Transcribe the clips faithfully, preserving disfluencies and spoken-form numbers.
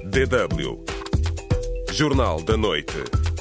D W Jornal da Noite.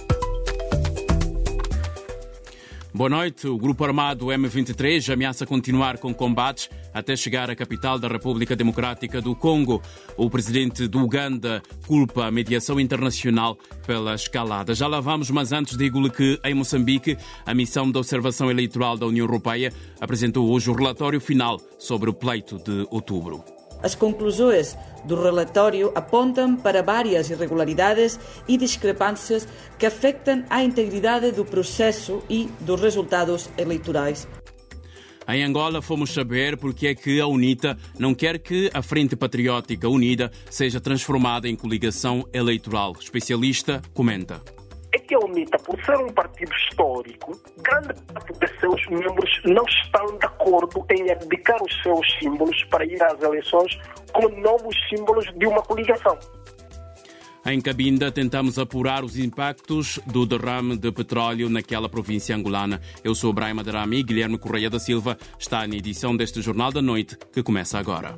Boa noite. O grupo armado M vinte e três ameaça continuar com combates até chegar à capital da República Democrática do Congo. O presidente do Uganda culpa a mediação internacional pela escalada. Já lá vamos, mas antes digo-lhe que em Moçambique a missão de observação eleitoral da União Europeia apresentou hoje o relatório final sobre o pleito de outubro. As conclusões do relatório apontam para várias irregularidades e discrepâncias que afetam a integridade do processo e dos resultados eleitorais. Em Angola, fomos saber porque é que a UNITA não quer que a Frente Patriótica Unida seja transformada em coligação eleitoral. O especialista comenta. É que a UNITA, por ser um partido histórico, grande parte de seus membros não estão de acordo em abdicar os seus símbolos para ir às eleições como novos símbolos de uma coligação. Em Cabinda, tentamos apurar os impactos do derrame de petróleo naquela província angolana. Eu sou Brahima Darami e Guilherme Correia da Silva está na edição deste Jornal da Noite, que começa agora.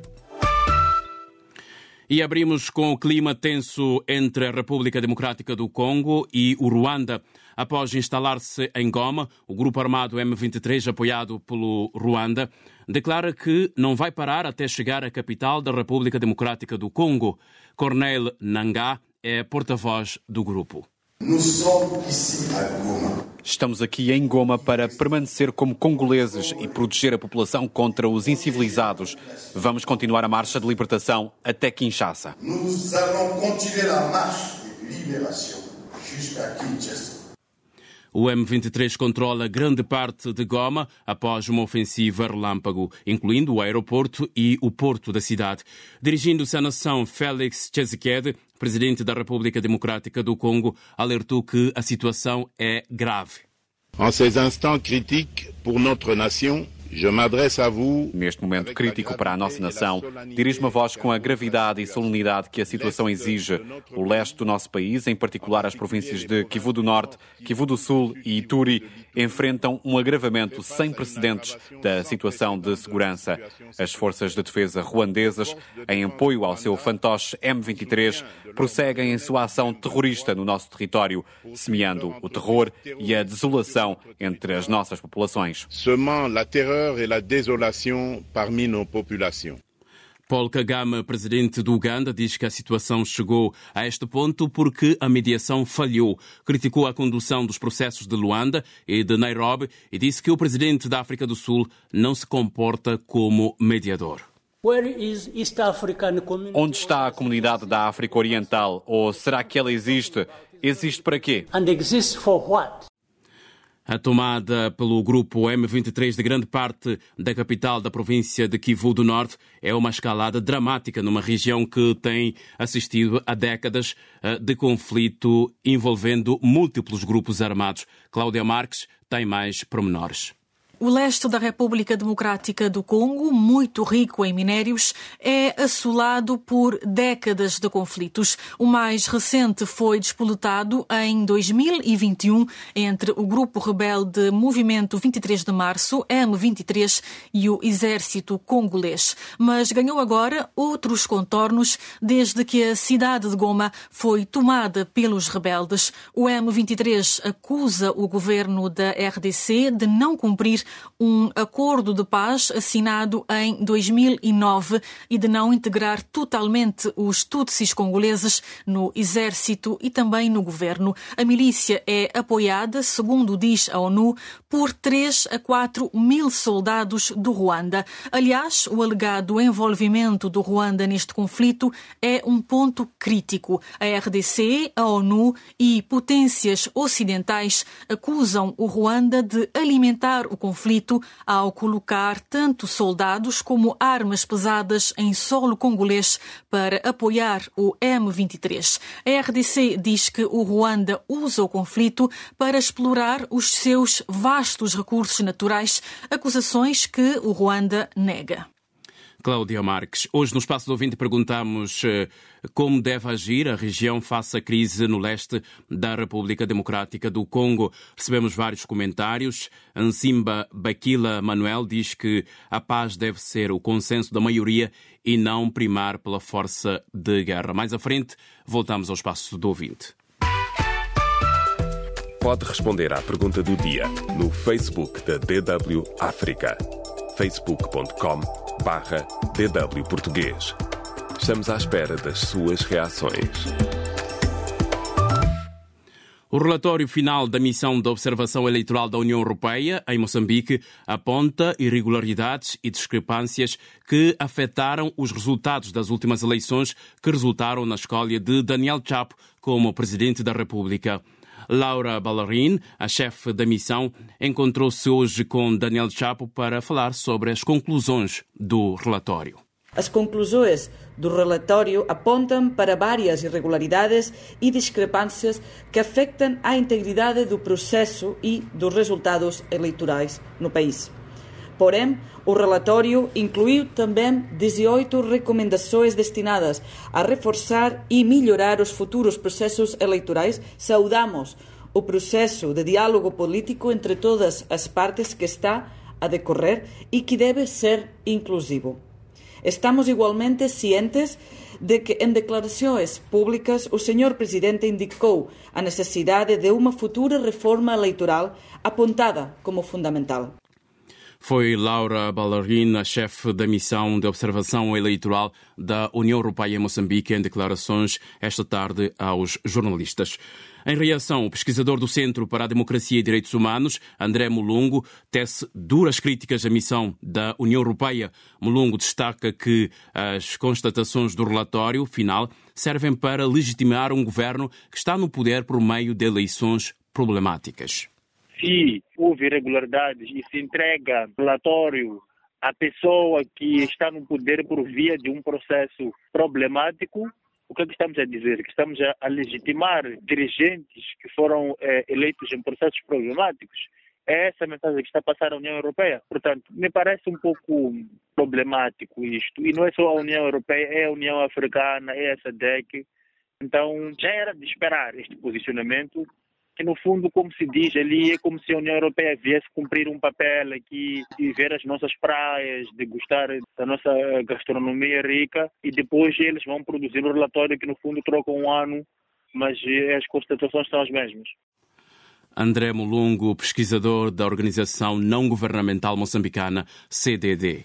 E abrimos com o clima tenso entre a República Democrática do Congo e o Ruanda. Após instalar-se em Goma, o grupo armado M vinte e três, apoiado pelo Ruanda, declara que não vai parar até chegar à capital da República Democrática do Congo. Corneille Nangaa é porta-voz do grupo. Estamos aqui em Goma para permanecer como congoleses e proteger a população contra os incivilizados. Vamos continuar a marcha de libertação até Kinshasa. Nous allons continuer a marcha de liberação jusqu'à Kinshasa. O M vinte e três controla grande parte de Goma após uma ofensiva relâmpago, incluindo o aeroporto e o porto da cidade. Dirigindo-se à nação, Félix Tshisekedi, presidente da República Democrática do Congo, alertou que a situação é grave. En ces instants critiques pour notre nation, je m'adresse à vous. Neste momento crítico para a nossa nação, dirijo-me a vós com a gravidade e solenidade que a situação exige. O leste do nosso país, em particular as províncias de Kivu do Norte, Kivu do Sul e Ituri, enfrentam um agravamento sem precedentes da situação de segurança. As forças de defesa ruandesas, em apoio ao seu fantoche M vinte e três, prosseguem em sua ação terrorista no nosso território, semeando o terror e a desolação entre as nossas populações. Semant la terreur et la désolation parmi nos populations. Paul Kagame, presidente do Uganda, diz que a situação chegou a este ponto porque a mediação falhou. Criticou a condução dos processos de Luanda e de Nairobi e disse que o presidente da África do Sul não se comporta como mediador. Onde está a comunidade da África Oriental? Ou será que ela existe? Existe para quê? And exists for what? A tomada pelo grupo M vinte e três de grande parte da capital da província de Kivu do Norte é uma escalada dramática numa região que tem assistido a décadas de conflito envolvendo múltiplos grupos armados. Cláudia Marques tem mais pormenores. O leste da República Democrática do Congo, muito rico em minérios, é assolado por décadas de conflitos. O mais recente foi despoletado em dois mil e vinte e um entre o grupo rebelde Movimento vinte e três de Março, M vinte e três, e o exército congolês. Mas ganhou agora outros contornos desde que a cidade de Goma foi tomada pelos rebeldes. O M vinte e três acusa o governo da R D C de não cumprir um acordo de paz assinado em dois mil e nove e de não integrar totalmente os tutsis congoleses no exército e também no governo. A milícia é apoiada, segundo diz a ONU, por três a quatro mil soldados do Ruanda. Aliás, o alegado envolvimento do Ruanda neste conflito é um ponto crítico. A R D C, a ONU e potências ocidentais acusam o Ruanda de alimentar o conflito ao colocar tanto soldados como armas pesadas em solo congolês para apoiar o M vinte e três. A R D C diz que o Ruanda usa o conflito para explorar os seus vastos recursos naturais, acusações que o Ruanda nega. Cláudia Marques. Hoje, no Espaço do Ouvinte, perguntamos como deve agir a região face à crise no leste da República Democrática do Congo. Recebemos vários comentários. Ansimba Bakila Manuel diz que a paz deve ser o consenso da maioria e não primar pela força de guerra. Mais à frente, voltamos ao Espaço do Ouvinte. Pode responder à pergunta do dia no Facebook da D W África. facebook ponto com barra D W Português. Estamos à espera das suas reações. O relatório final da missão de observação eleitoral da União Europeia em Moçambique aponta irregularidades e discrepâncias que afetaram os resultados das últimas eleições que resultaram na escolha de Daniel Chapo como Presidente da República. Laura Ballarin, a chefe da missão, encontrou-se hoje com Daniel Chapo para falar sobre as conclusões do relatório. As conclusões do relatório apontam para várias irregularidades e discrepâncias que afetam a integridade do processo e dos resultados eleitorais no país. Porém, o relatório incluiu também dezoito recomendações destinadas a reforçar e melhorar os futuros processos eleitorais. Saudamos o processo de diálogo político entre todas as partes que está a decorrer e que deve ser inclusivo. Estamos igualmente cientes de que, em declarações públicas, o senhor Presidente indicou a necessidade de uma futura reforma eleitoral apontada como fundamental. Foi Laura Ballarin, a chefe da missão de observação eleitoral da União Europeia em Moçambique, em declarações esta tarde aos jornalistas. Em reação, o pesquisador do Centro para a Democracia e Direitos Humanos, André Mulungu, tece duras críticas à missão da União Europeia. Mulungu destaca que as constatações do relatório final servem para legitimar um governo que está no poder por meio de eleições problemáticas. Se houve irregularidades e se entrega relatório à pessoa que está no poder por via de um processo problemático, o que é que estamos a dizer? Que estamos a, a legitimar dirigentes que foram eh, eleitos em processos problemáticos? É essa a mensagem que está a passar a União Europeia? Portanto, me parece um pouco problemático isto. E não é só a União Europeia, é a União Africana, é a S A D C. Então, já era de esperar este posicionamento, que no fundo, como se diz ali, é como se a União Europeia viesse cumprir um papel aqui e ver as nossas praias, degustar da nossa gastronomia rica, e depois eles vão produzir um relatório que no fundo troca um ano, mas as constatações são as mesmas. André Mulungu, pesquisador da organização não governamental moçambicana C D D.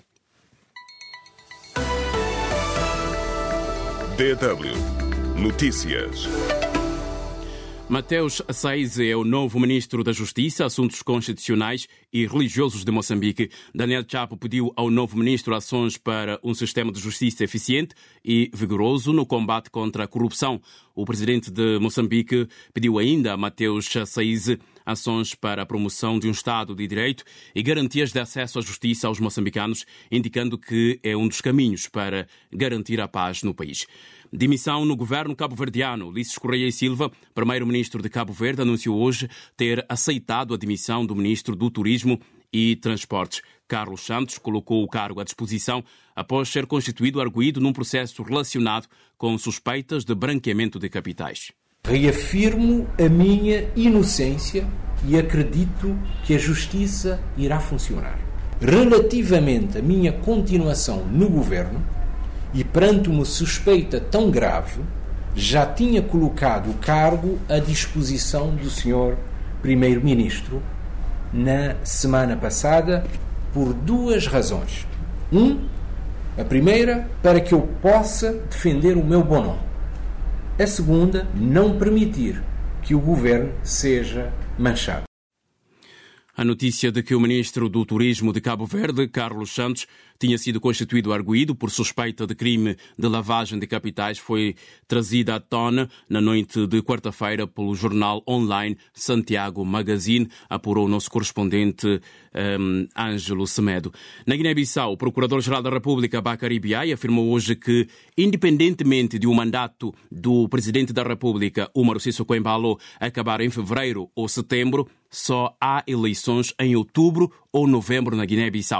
D W Notícias. Mateus Saize é o novo ministro da Justiça, Assuntos Constitucionais e Religiosos de Moçambique. Daniel Chapo pediu ao novo ministro ações para um sistema de justiça eficiente e vigoroso no combate contra a corrupção. O presidente de Moçambique pediu ainda a Mateus Saize ações para a promoção de um Estado de Direito e garantias de acesso à justiça aos moçambicanos, indicando que é um dos caminhos para garantir a paz no país. Dimissão no governo cabo-verdiano. Ulisses Correia e Silva, primeiro-ministro de Cabo Verde, anunciou hoje ter aceitado a demissão do ministro do Turismo e Transportes. Carlos Santos colocou o cargo à disposição após ser constituído arguido num processo relacionado com suspeitas de branqueamento de capitais. Reafirmo a minha inocência e acredito que a justiça irá funcionar. Relativamente à minha continuação no governo, e perante uma suspeita tão grave, já tinha colocado o cargo à disposição do senhor Primeiro-Ministro na semana passada por duas razões. Um, a primeira, para que eu possa defender o meu bom nome. A segunda, não permitir que o governo seja manchado. A notícia de que o ministro do Turismo de Cabo Verde, Carlos Santos, tinha sido constituído arguido por suspeita de crime de lavagem de capitais foi trazida à tona na noite de quarta-feira pelo jornal online Santiago Magazine, apurou o nosso correspondente um, Ângelo Semedo. Na Guiné-Bissau, o Procurador-Geral da República, Bakary Biaye, afirmou hoje que, independentemente de um mandato do Presidente da República, Umaru Sissoko Embalo, acabar em fevereiro ou setembro, só há eleições em outubro ou novembro na Guiné-Bissau.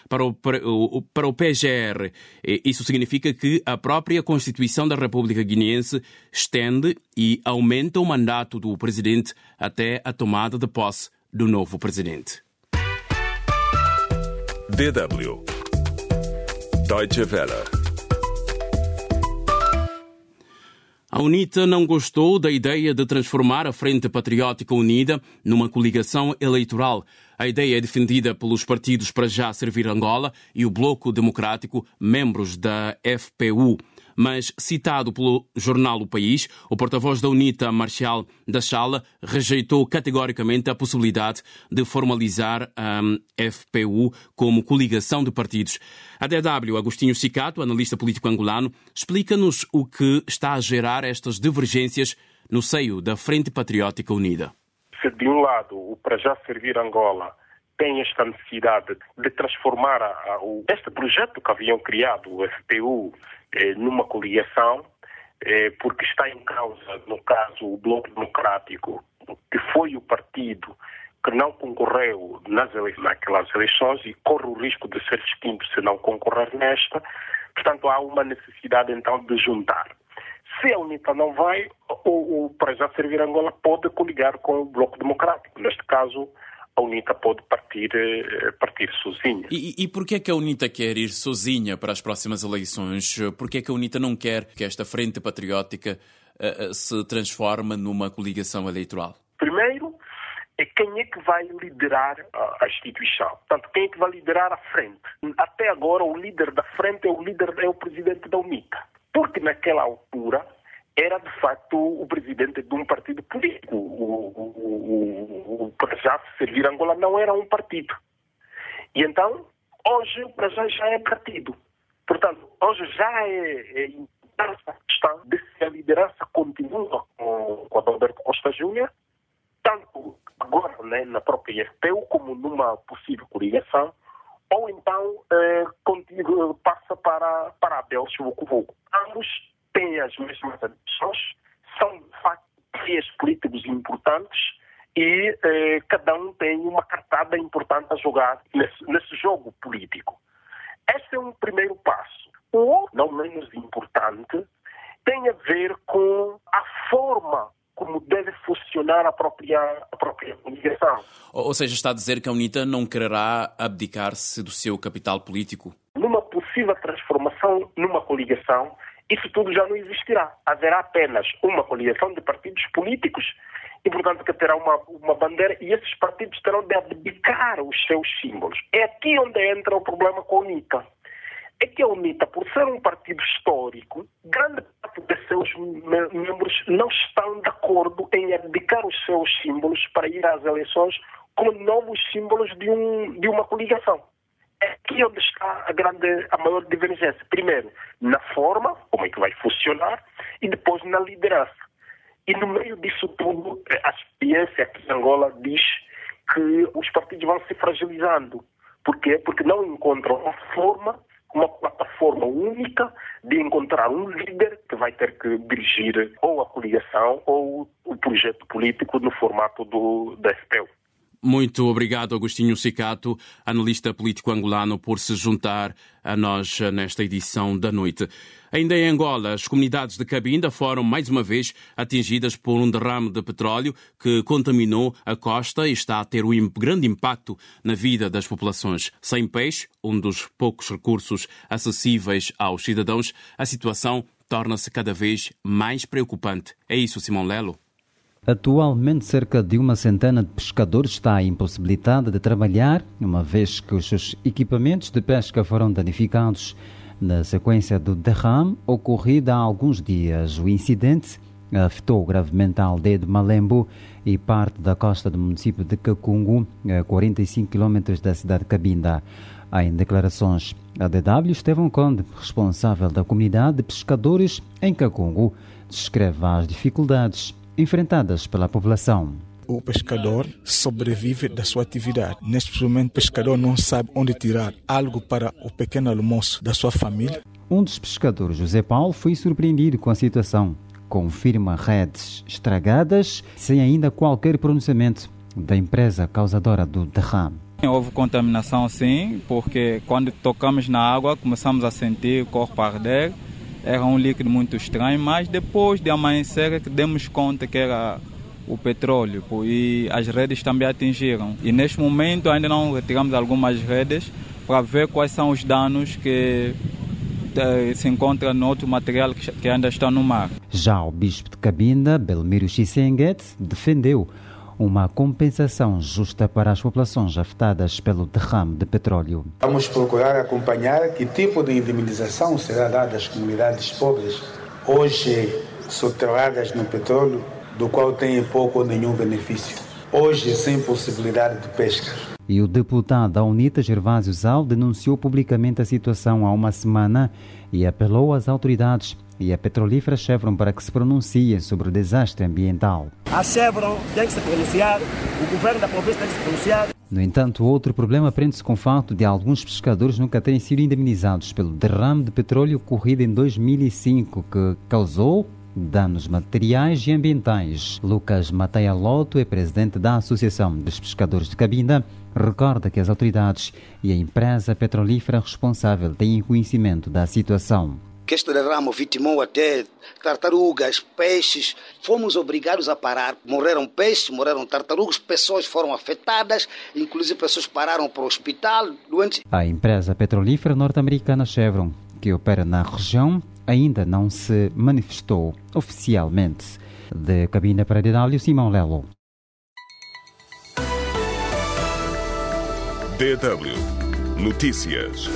Para o, para o P G R, isso significa que a própria Constituição da República Guineense estende e aumenta o mandato do presidente até a tomada de posse do novo presidente. D W Deutsche Welle. A UNITA não gostou da ideia de transformar a Frente Patriótica Unida numa coligação eleitoral. A ideia é defendida pelos partidos Para Já Servir Angola e o Bloco Democrático, membros da F P U. Mas, citado pelo jornal O País, o porta-voz da UNITA, Marcial da Chala, rejeitou categoricamente a possibilidade de formalizar a F P U como coligação de partidos. A D W, Agostinho Cicato, analista político angolano, explica-nos o que está a gerar estas divergências no seio da Frente Patriótica Unida. Se de um lado o Para Já Servir Angola tem esta necessidade de transformar a, a, o, este projeto que haviam criado, o F P U, eh, numa coligação, eh, porque está em causa, no caso, o Bloco Democrático, que foi o partido que não concorreu nas ele, naquelas eleições e corre o risco de ser extinto se não concorrer nesta. Portanto, há uma necessidade, então, de juntar. Se a UNITA não vai, o, o Para Já Servir Angola pode coligar com o Bloco Democrático. Neste caso, a UNITA pode partir, partir sozinha. E, e por que é que a UNITA quer ir sozinha para as próximas eleições? Por que é que a UNITA não quer que esta Frente Patriótica uh, se transforme numa coligação eleitoral? Primeiro, é quem é que vai liderar a, a instituição. Portanto, quem é que vai liderar a frente? Até agora, o líder da frente é o líder, é o presidente da UNITA. Porque naquela altura era, de facto, o presidente de um partido político. O, o, o, o Para Já Servir Angola não era um partido. E então, hoje, o Para Já já é partido. Portanto, hoje já é, é a questão de se a liderança continua com, com Adalberto Costa Júnior, tanto agora, né, na própria F P U, como numa possível coligação, ou então eh, continua, passa para, para Abel Chivucovuco. Ambos têm as mesmas ambições, são, de facto, três políticos importantes e eh, cada um tem uma cartada importante a jogar nesse, nesse jogo político. Esse é um primeiro passo. O outro, não menos importante, tem a ver com a forma como deve funcionar a própria, a própria coligação. Ou seja, está a dizer que a UNITA não quererá abdicar-se do seu capital político? Numa possível transformação numa coligação, isso tudo já não existirá. Haverá apenas uma coligação de partidos políticos e, portanto, que terá uma, uma bandeira e esses partidos terão de abdicar os seus símbolos. É aqui onde entra o problema com a UNITA. É que a UNITA, por ser um partido histórico, grande parte de seus membros não estão de acordo em abdicar os seus símbolos para ir às eleições como novos símbolos de, um, de uma coligação. É aqui onde está a, grande, a maior divergência. Primeiro, na forma, como é que vai funcionar, e depois na liderança. E no meio disso tudo, a experiência aqui em Angola diz que os partidos vão se fragilizando. Por quê? Porque não encontram uma forma, uma plataforma única de encontrar um líder que vai ter que dirigir ou a coligação ou o projeto político no formato do, da F P U. Muito obrigado, Agostinho Cicato, analista político angolano, por se juntar a nós nesta edição da noite. Ainda em Angola, as comunidades de Cabinda foram mais uma vez atingidas por um derrame de petróleo que contaminou a costa e está a ter um grande impacto na vida das populações. Sem peixe, um dos poucos recursos acessíveis aos cidadãos, a situação torna-se cada vez mais preocupante. É isso, Simão Lelo? Atualmente, cerca de uma centena de pescadores está impossibilitada de trabalhar, uma vez que os seus equipamentos de pesca foram danificados na sequência do derrame ocorrido há alguns dias. O incidente afetou gravemente a aldeia de Malembo e parte da costa do município de Cacungo, a quarenta e cinco quilômetros da cidade de Cabinda. Em declarações à D W, Estevão Conde, responsável da comunidade de pescadores em Cacungo, descreve as dificuldades enfrentadas pela população. O pescador sobrevive da sua atividade. Neste momento, o pescador não sabe onde tirar algo para o pequeno almoço da sua família. Um dos pescadores, José Paulo, foi surpreendido com a situação. Confirma redes estragadas, sem ainda qualquer pronunciamento da empresa causadora do derrame. Houve contaminação sim, porque quando tocamos na água começamos a sentir o corpo arder. Era um líquido muito estranho, mas depois de amanhecer é que demos conta que era o petróleo e as redes também atingiram. E neste momento ainda não retiramos algumas redes para ver quais são os danos que eh, se encontram no outro material que, que ainda está no mar. Já o bispo de Cabinda, Belmiro Chisenguet, defendeu uma compensação justa para as populações afetadas pelo derrame de petróleo. Vamos procurar acompanhar que tipo de indemnização será dada às comunidades pobres, hoje soterradas no petróleo, do qual têm pouco ou nenhum benefício, hoje sem possibilidade de pesca. E o deputado da UNITA, Gervásio Zal, denunciou publicamente a situação há uma semana e apelou às autoridades e a petrolífera Chevron para que se pronunciem sobre o desastre ambiental. A Chevron tem que se pronunciar, o governo da província tem que se pronunciar. No entanto, outro problema prende-se com o fato de alguns pescadores nunca terem sido indemnizados pelo derrame de petróleo ocorrido em dois mil e cinco, que causou danos materiais e ambientais. Lucas Mateia Loto é presidente da Associação dos Pescadores de Cabinda. Recorda que as autoridades e a empresa petrolífera responsável têm conhecimento da situação. Que este derrame vitimou até tartarugas, peixes. Fomos obrigados a parar. Morreram peixes, morreram tartarugas, pessoas foram afetadas, inclusive pessoas pararam para o hospital, doentes. A empresa petrolífera norte-americana Chevron, que opera na região, ainda não se manifestou oficialmente. De Cabinda para a D W, Simão Lelo. D W Notícias.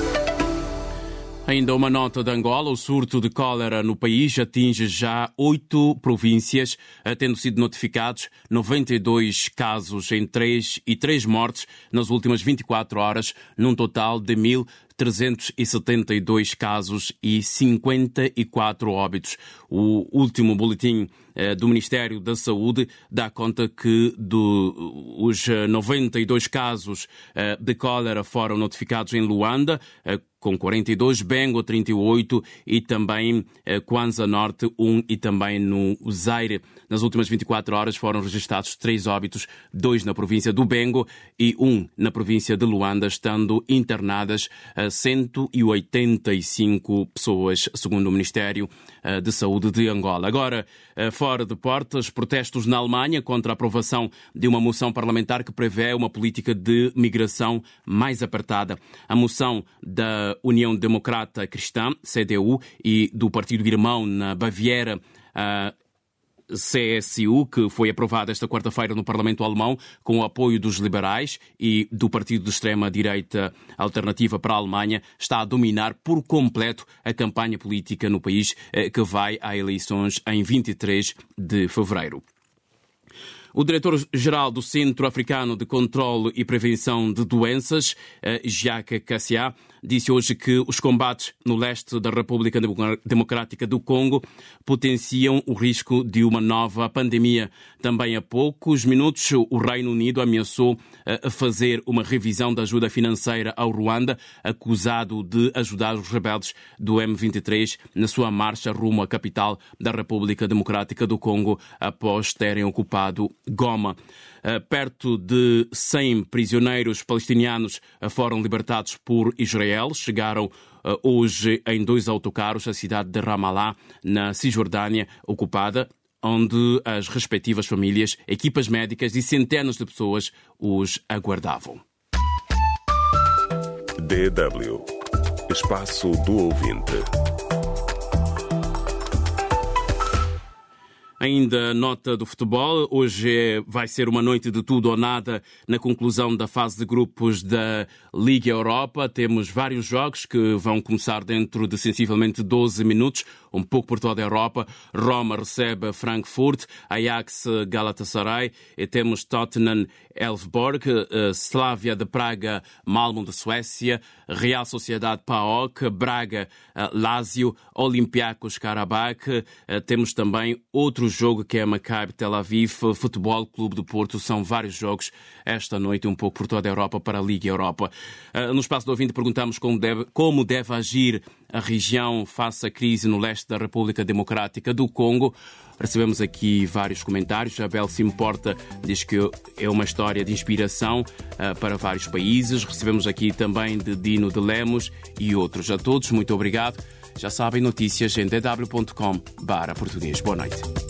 Ainda uma nota de Angola, o surto de cólera no país atinge já oito províncias, tendo sido notificados noventa e dois casos em três e três mortes nas últimas vinte e quatro horas, num total de mil trezentos e setenta e dois casos e cinquenta e quatro óbitos. O último boletim eh, do Ministério da Saúde dá conta que do, os noventa e dois casos eh, de cólera foram notificados em Luanda, eh, com quarenta e dois, Bengo trinta e oito e também eh, Kwanza Norte um e também no Zaire. Nas últimas vinte e quatro horas foram registrados três óbitos, dois na província do Bengo e um na província de Luanda, estando internadas eh, cento e oitenta e cinco pessoas, segundo o Ministério eh, de Saúde de Angola. Agora, eh, fora de portas, protestos na Alemanha contra a aprovação de uma moção parlamentar que prevê uma política de migração mais apertada. A moção da União Democrata Cristã, C D U, e do Partido Irmão na Baviera, a C S U, que foi aprovada esta quarta-feira no Parlamento Alemão, com o apoio dos liberais e do Partido de Extrema-Direita Alternativa para a Alemanha, está a dominar por completo a campanha política no país, que vai a eleições em vinte e três de fevereiro. O diretor-geral do Centro Africano de Controlo e Prevenção de Doenças, Jacques Cassia, disse hoje que os combates no leste da República Democrática do Congo potenciam o risco de uma nova pandemia. Também há poucos minutos, o Reino Unido ameaçou fazer uma revisão da ajuda financeira ao Ruanda, acusado de ajudar os rebeldes do M vinte e três na sua marcha rumo à capital da República Democrática do Congo, após terem ocupado Goma. Perto de cem prisioneiros palestinianos foram libertados por Israel. Chegaram hoje em dois autocarros à cidade de Ramallah, na Cisjordânia ocupada, onde as respectivas famílias, equipas médicas e centenas de pessoas os aguardavam. D W Espaço do Ouvinte. Ainda nota do futebol, hoje vai ser uma noite de tudo ou nada na conclusão da fase de grupos da Liga Europa. Temos vários jogos que vão começar dentro de sensivelmente doze minutos, um pouco por toda a Europa. Roma recebe Frankfurt, Ajax Galatasaray, e temos Tottenham Elfsborg, Slavia de Praga, Malmö de Suécia, Real Sociedade P A O K, Braga, Lazio, Olympiacos Karabakh. Temos também outro jogo que é Maccabi Tel Aviv, Futebol Clube do Porto. São vários jogos esta noite, um pouco por toda a Europa, para a Liga Europa. No espaço do ouvinte perguntamos como deve, como deve agir a região face à crise no leste da República Democrática do Congo. Recebemos aqui vários comentários. Abel Se Importa diz que é uma história de inspiração uh, para vários países. Recebemos aqui também de Dino de Lemos e outros. A todos, muito obrigado. Já sabem, notícias em d w ponto com barra português. Boa noite.